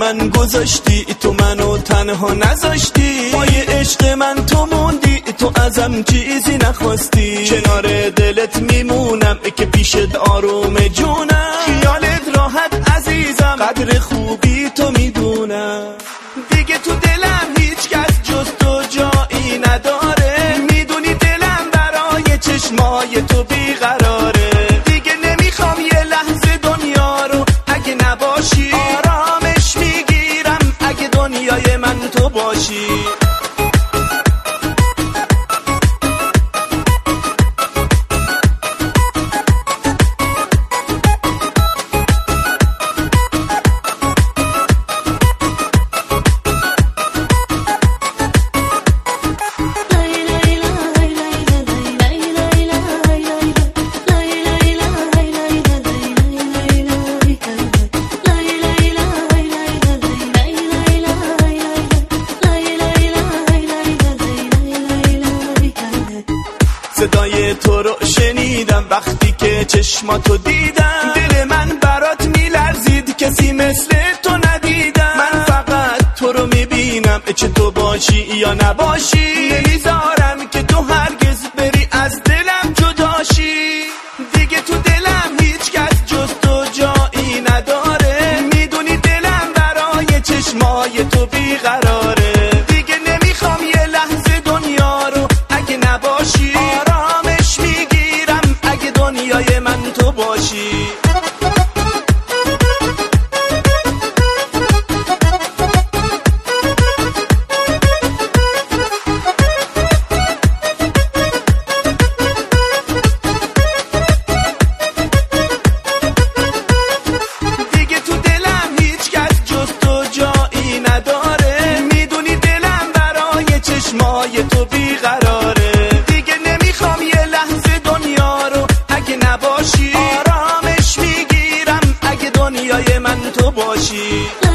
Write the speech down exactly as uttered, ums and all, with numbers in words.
من گذاشتی، تو منو تنها نذاشتی، پای عشق من تو موندی، تو ازم چیزی نخواستی. کنار دلت میمونم که پیشت آروم جونم، خیالت راحت عزیزم، قدر خوبی تو میدونم. دیگه تو دلم هیچ کس جز تو جایی نداره، میدونی دلم برای چشمای تو بیقراره. دیگه نمیخوام یه لحظه دنیا رو اگه نباشی، آرامش میگیرم اگه دنیای من تو باشی. صدای تو رو شنیدم وقتی که چشماتو دیدم، دل من برات میلرزید، کسی مثل تو ندیدم. من فقط تو رو میبینم، چه تو باشی یا نباشی، نمیذارم که تو هرگز بری از دلم جداشی. دیگه تو دلم هیچ کس جز تو جایی نداره، میدونی دلم برای چشمای تو بیقراره. دیگه نمیخوام یه لحظه دنیا رو اگه نباشی، آرامش میگیرم اگه دنیای من تو باشی. دیگه تو دلم هیچ کس جز تو جایی نداره، میدونی دلم برای چشمای تو بیقراره. دیگه نمیخوام یه لحظه دنیا رو اگه نباشی، آرامش میگیرم اگه دنیای من تو باشی.